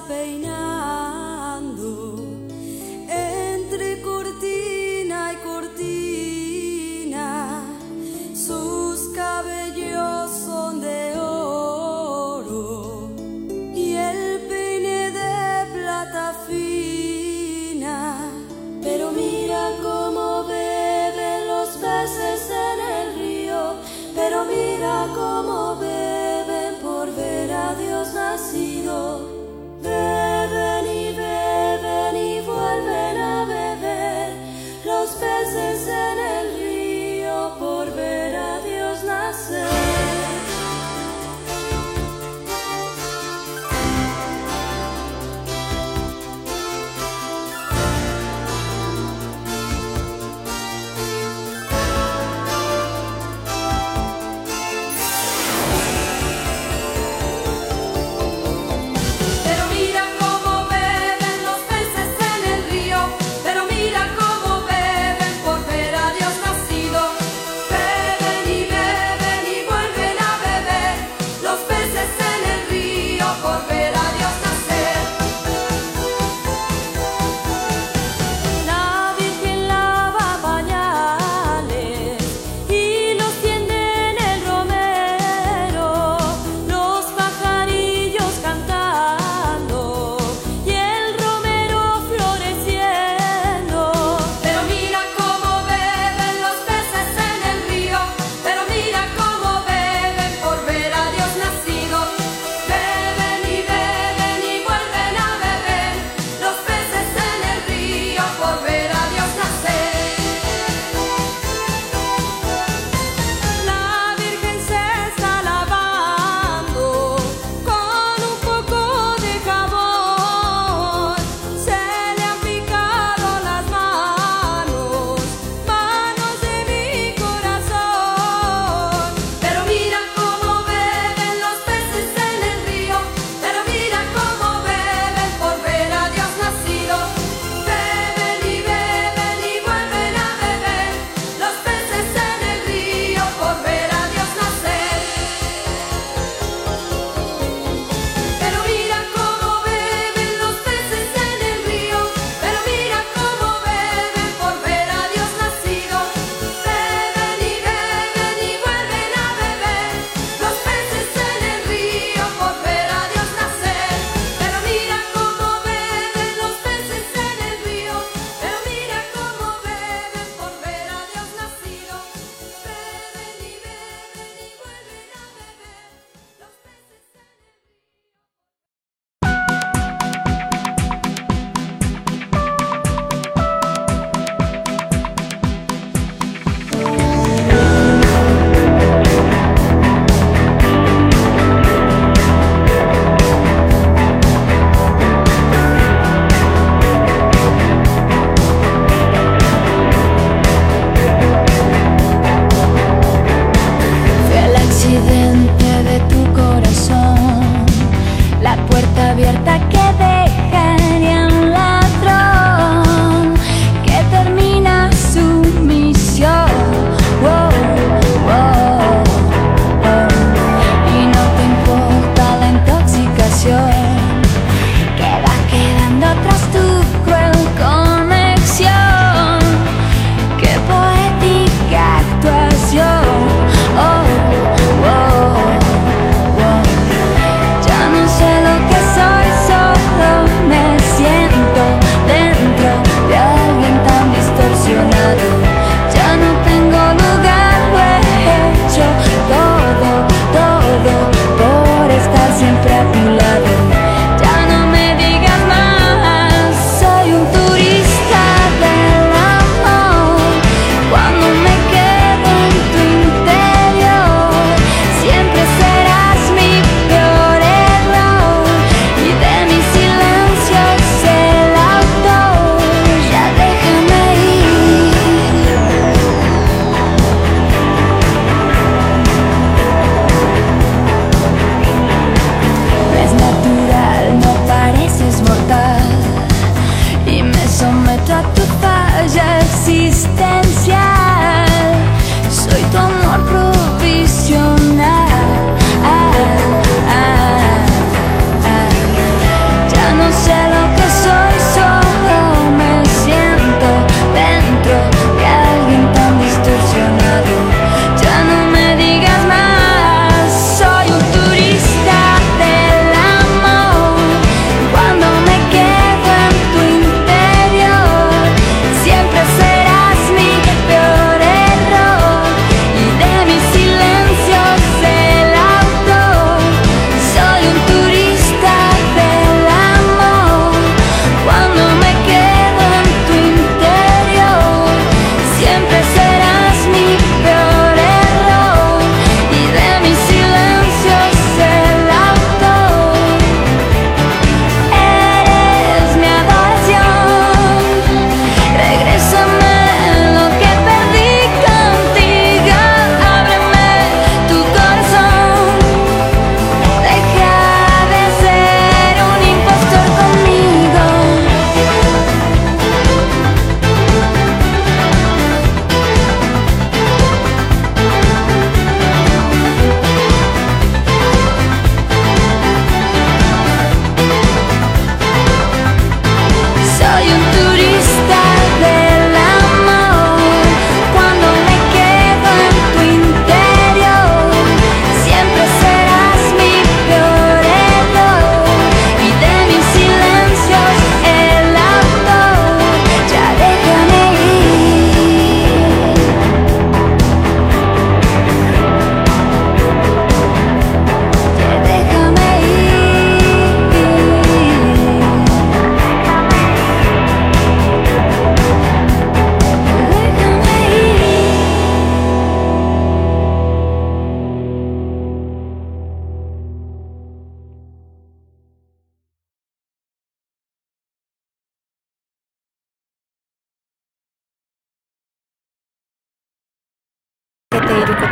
peinando entre cortina y cortina. Sus cabellos son de oro y el peine de plata fina. Pero mira cómo beben los peces en el río, pero mira cómo beben por ver a Dios nacido. Beben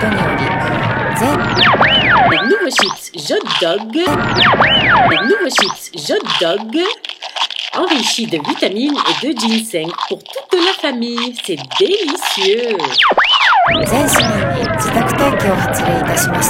ことにより全 Les nouveaux chips Jot Dog. Les nouveaux chips Jot Dog. Enrichis de vitamines et de ginseng pour toute la famille. C'est délicieux. 全市民に自宅提供発令いたしました。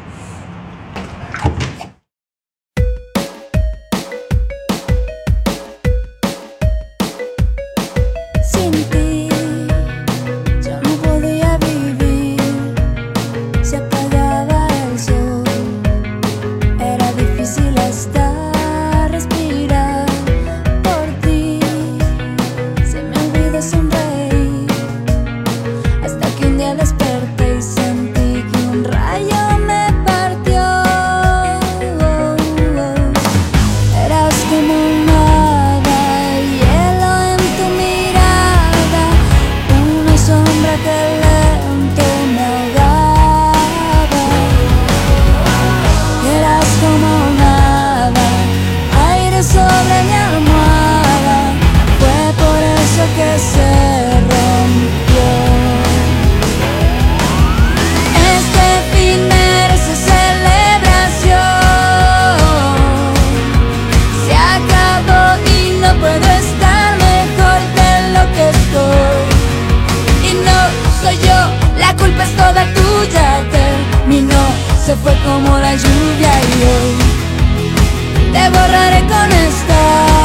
Se fue como la lluvia y hoy te borraré con esta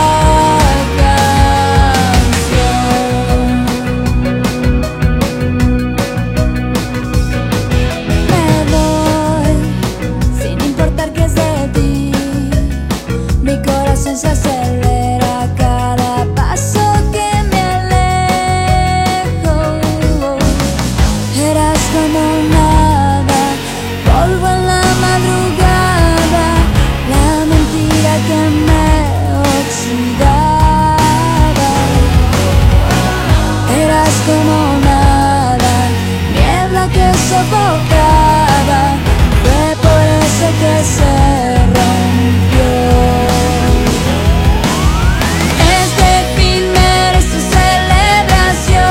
canción. Me voy sin importar que es de ti. Mi corazón se acelera a cada paso que me alejo. Eras como nada, polvo en la madrugada, la mentira que me oxidaba. Eras como nada, niebla que sofocaba, fue por eso que se rompió. Este fin merece celebración,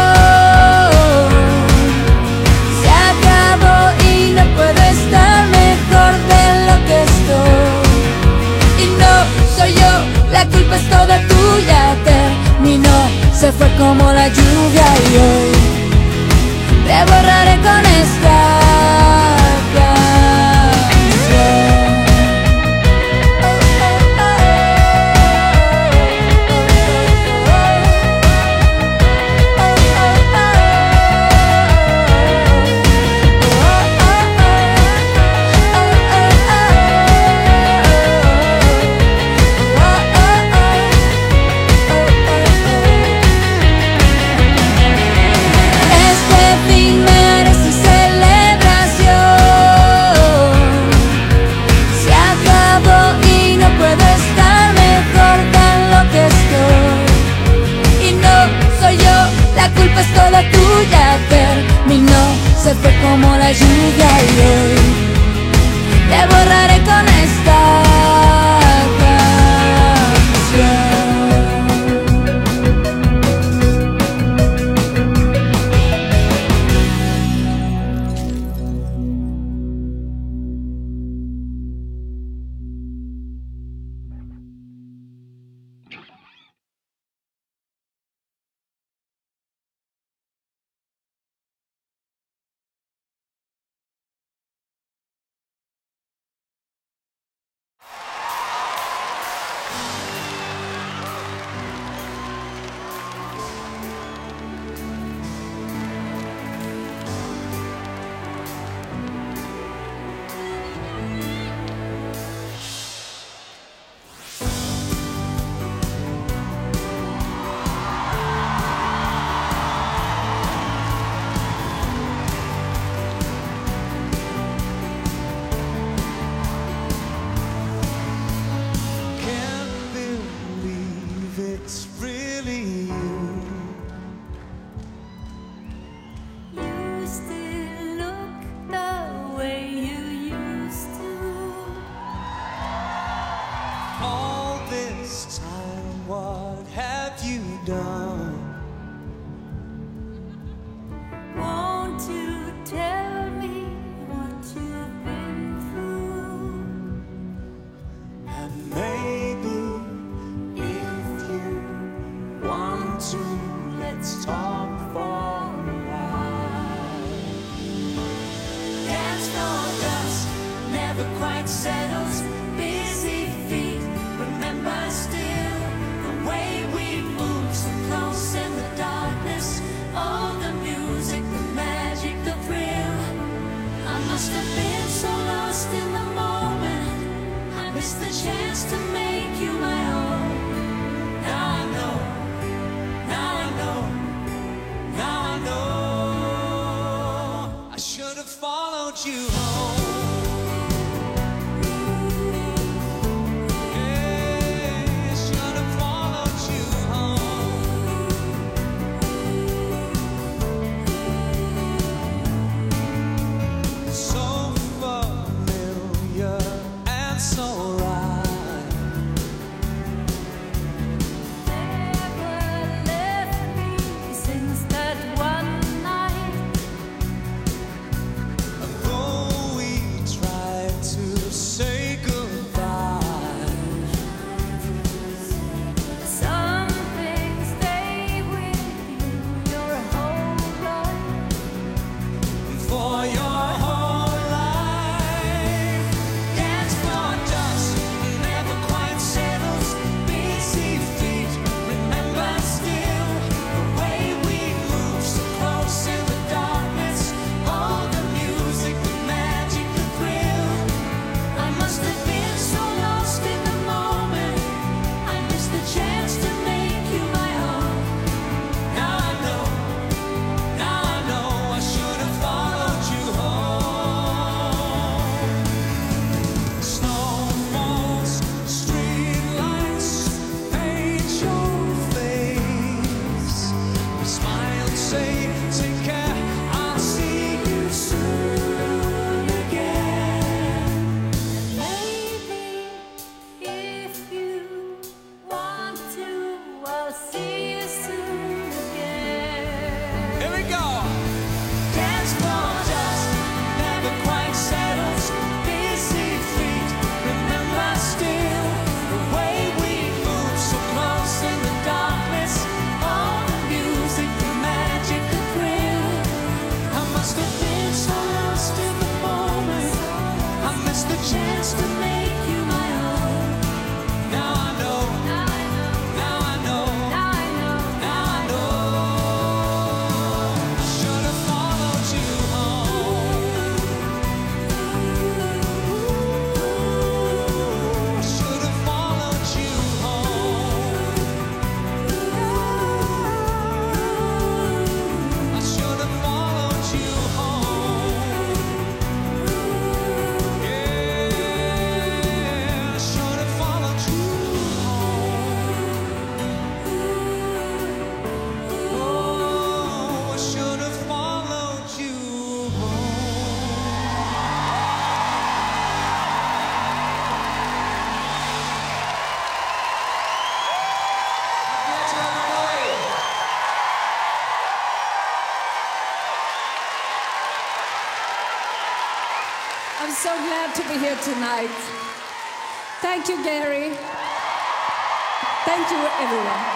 se acabó y no puedo estar mejor de lo que estoy. Y no soy yo, la culpa es toda tuya, terminó, se fue como la lluvia y hoy te borraré con esta canción. Este fin merece celebrar. you home. Yeah, should have followed you home. So familiar and so right. Never left me since that one night. Though we tried to say goodbye, Some things stay with you your whole life. for your whole life. Dance for dust, never quite settles. Busy feet, remember still the way we moved so close in the darkness. All the music, the magic, the thrill. I must have been so lost in the moment. I missed the chance to make you my own. Now I know I should have followed you home. Snow falls, street lights paint your face. We smile and say, take care, I'll see you soon again. Maybe if you want to, I'll see you soon again. Here we go. Dance for dust, never quite settles. Busy feet, remember still the way we moved so close in the darkness. All the music, the magic, the thrill. I must have been so lost in the moment. I missed the chance to make you my own. Now I know. Now I know, Now I know. now I know, Now I know. I should have followed you home. I should have followed you home. I should have followed you home. Yeah, I should have followed you home. Oh, I should have followed you home. I'm so glad to be here tonight. Thank you, Gary. Thank you, everyone.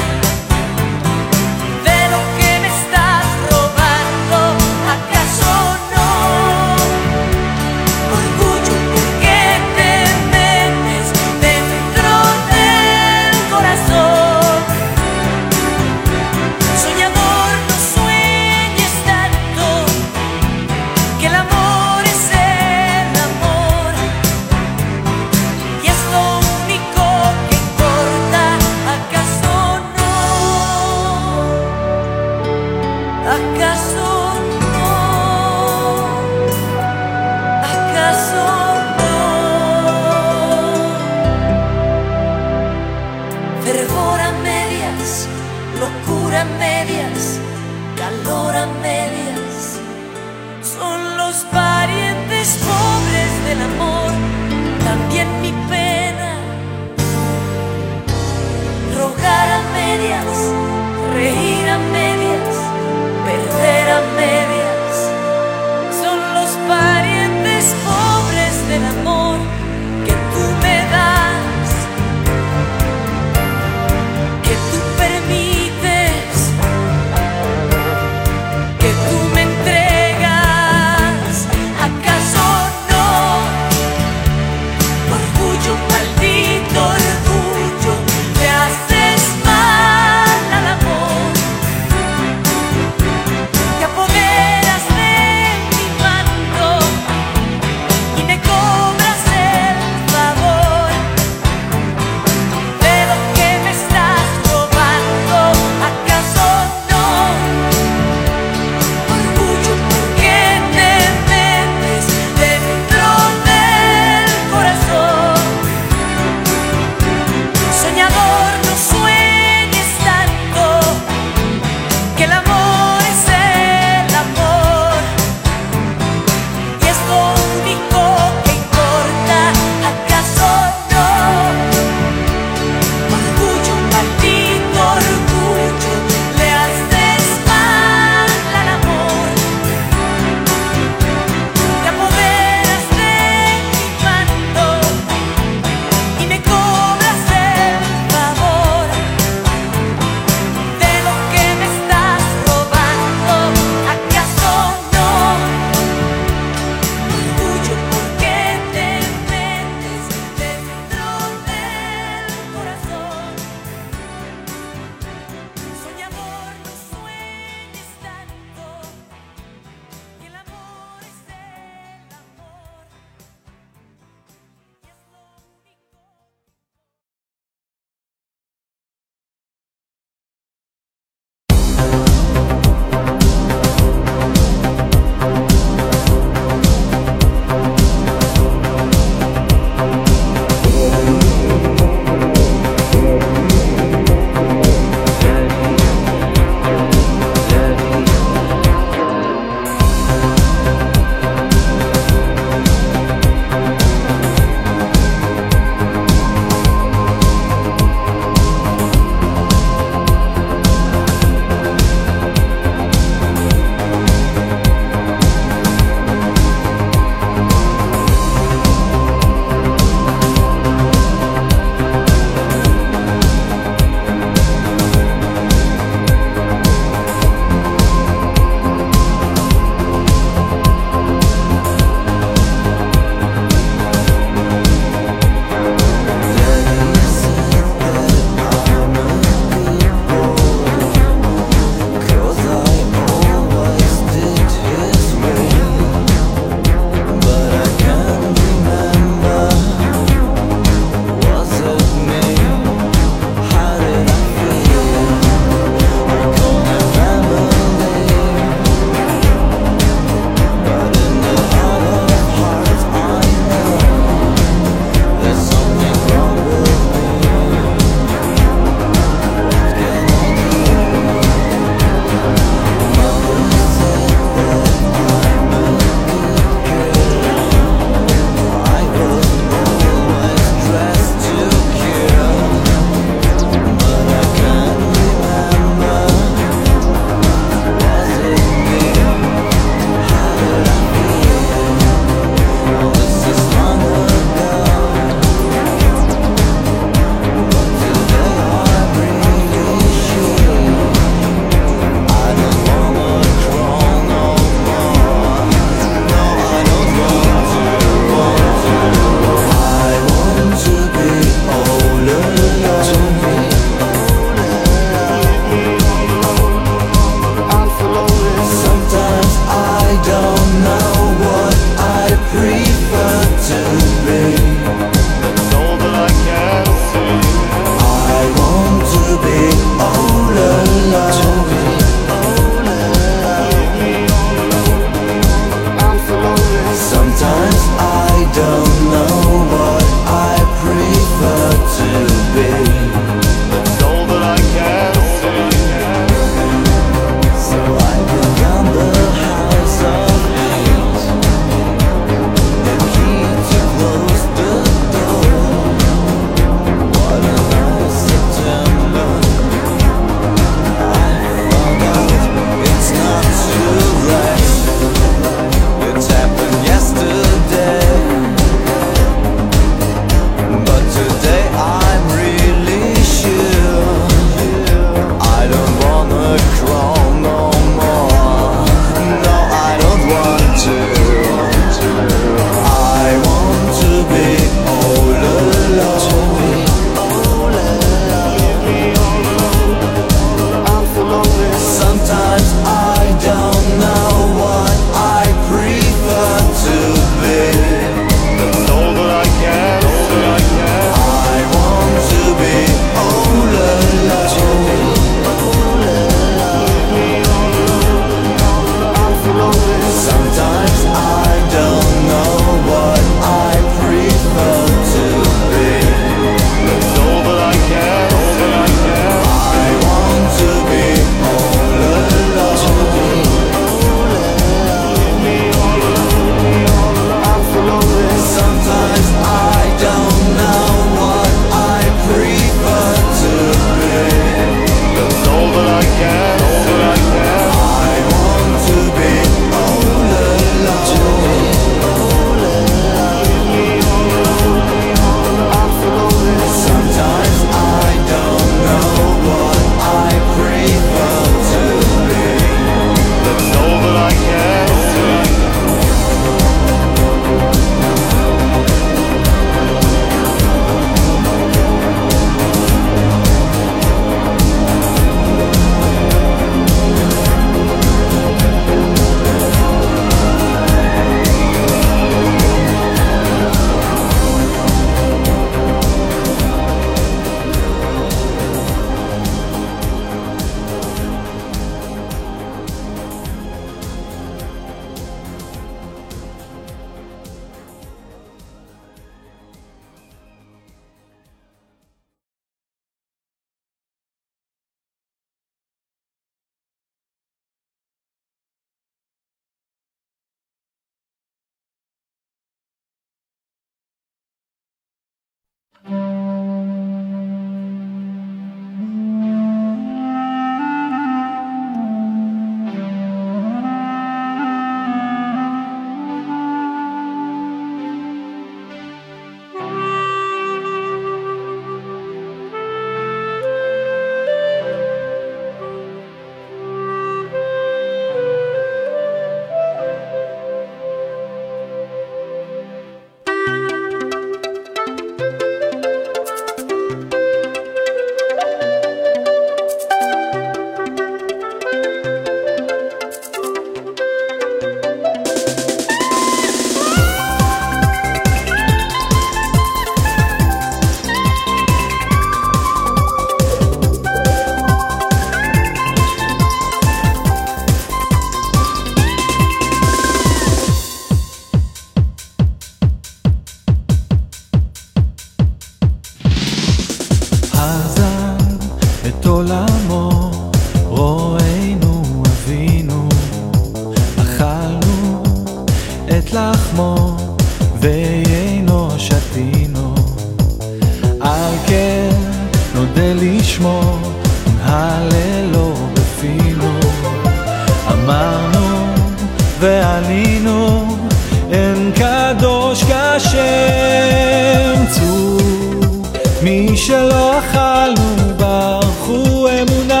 עמו רואינו אבינו, אכלנו את לחמו ויינו שתינו, על כן נודה לשמו הללו בפינו, אמרנו ועלינו אין קדוש כשם, צאו מי שלא אכלנו ברכו אמוני,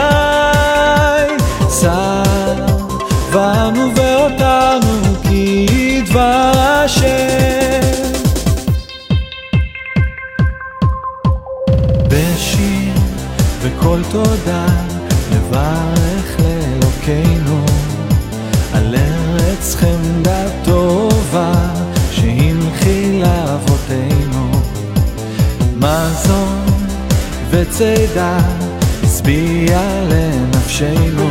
סבנו ואותנו כי דבר השם, בשיר וכל תודה לברך לאלוקינו על ארץ חמדה טובה שהנחילה אבותינו, מזון וצידה השביע לנפשנו,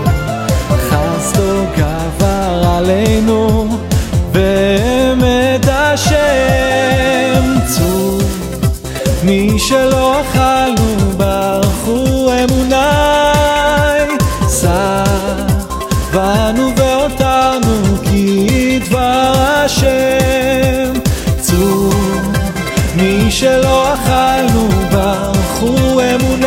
חסדו גבר עלינו באמת השם, צאו מי שלא אכלנו ברכו אמוני, סבנו ואותנו כי דבר השם, צאו מי שלא אכלנו ברכו אמוני,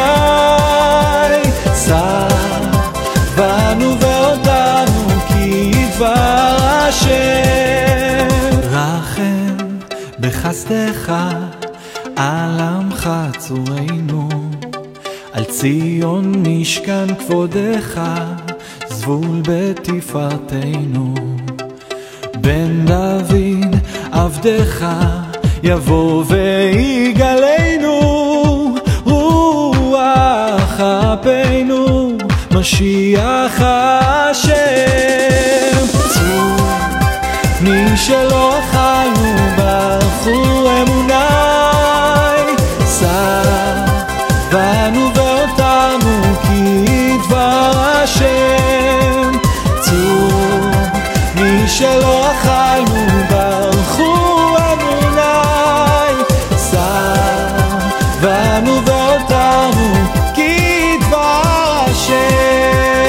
סבנו ואותנו כי דבר השם, רחם בחסדך על עמך צורנו, על ציון משכן כבודך זבול בתפארתנו, בן דוד עבדך יבוא ויגלנו, רוח אפינו משיח השם, צאו מי שלא אכלנו ברכו אמוני, סבנו ואותנו כי דבר השם, צאו מי שלא אכלנו ברכו אמוני, סבנו ואותנו כי דבר השם.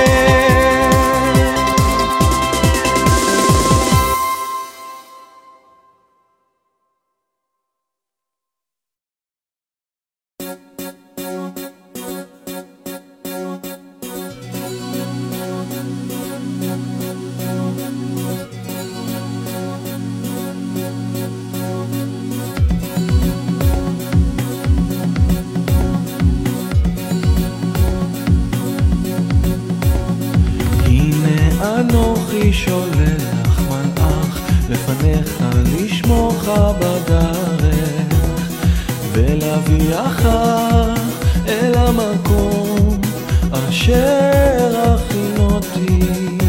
אנוכי שולח מלאך לפניך לשמוך בדרך ולהביאך אל המקום אשר הכינותי,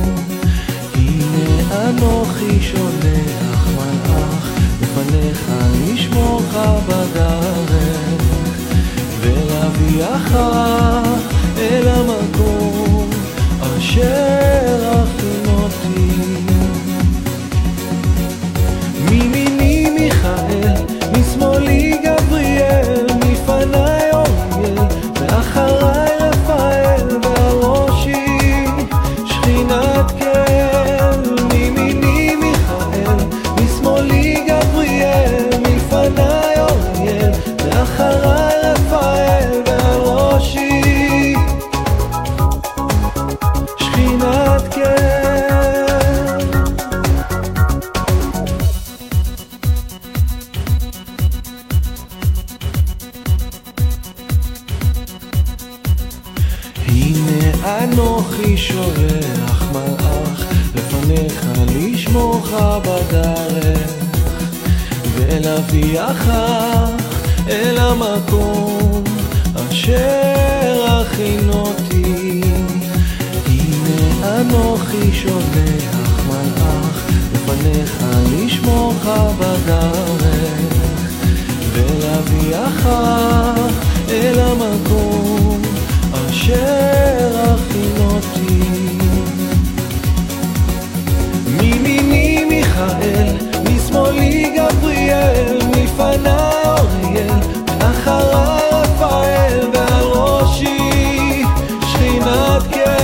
הנה אנוכי שולח מלאך לפניך לשמוך בדרך ולהביאך אל המקום אשר הכינותי, מימיני מיכאל משמאלי גבריאל, מפניי אוריאל ואחריי רפאל, ועל ראשי שכינת כן, מימיני מיכאל משמאלי גבריאל, מפניי אוריאל ואחריי רפאל, ועל ראשי שכינת כן. הנה אנוכי שולח מלאך לפניך לשמוך בדרך ולהביאך אל המקום אשר הכינותי, הנה אנוכי שולח מלאך לפניך לשמוך בדרך ולהביאך אל המקום אשר הכינותי, מימיני מיכאל משמאלי גבריאל, מפניי אוריאל ואחריי רפאל, ועל ראשי את כן